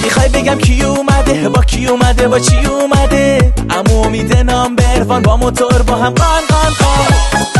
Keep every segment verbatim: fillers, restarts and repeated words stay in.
میخوای بگم کی اومده با کی اومده با چی اومده؟ عمو امید نامبروان با موتور با هم قان قان قان.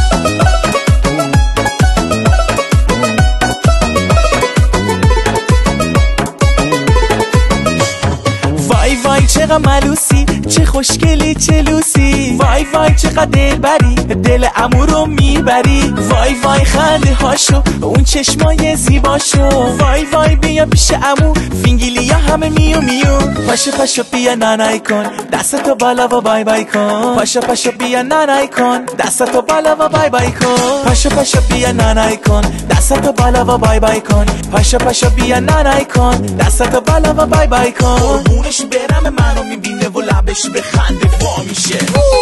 وای وای چقدر ملوسی، چه خوشگلی چه لوسی. وای وای چقدر دلبری، دل عمو رو میبری. وای وای خنده هاشو، اون چشمای زیباشو. وای وای بیا پیش عمو، فینگیلیا همه میو میو. پاشو پاشو بیا نانای کن، دستتو بالا و بای بای کن. پاشو پاشو بیا نانای کن، دستتو بالا و بای بای کن. پاشو پاشو بیا نانای کن، دستتو بالا و بای بای کن. پاشو پاشو بیا نانای کن، دستتو بالا و بای بای کن. قربونش برم منو میبینه و لبش به خنده وا میشه.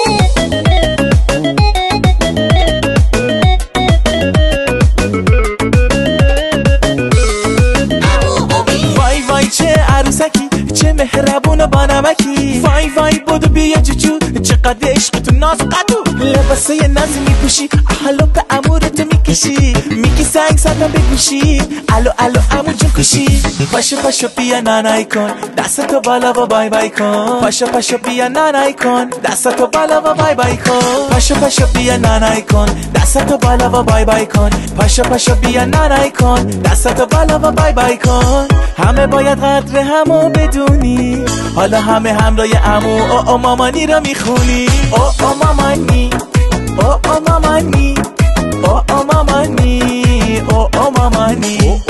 وای وای چه عروسکی، چه مهربون و بانمکی. وای وای بودو بیا جوجو، چقدر عشق تو ناز قدو. لباسای نازی میپوشی، حالا به امورتو میکشی. میگی سنگ ساتا بگوشی، الو الو امو جون کشی. پاشو پاشو بیا نانای کن، دستتو بالا و بای بای کن. پاشو پاشو بیا نانای کن، دستتو بالا و بای بای کن. پاشو پاشو بیا نانای کن، دستتو بالا و بای بای کن. پاشو پاشو بیا نانای کن، دستتو بالا و بای بای کن. همه باید قدر همو بدونی، حالا همه همراه عمو او او مامانی رو میخونی. او او مامانی، او او مامانی، او او مامانی، او او مامانی.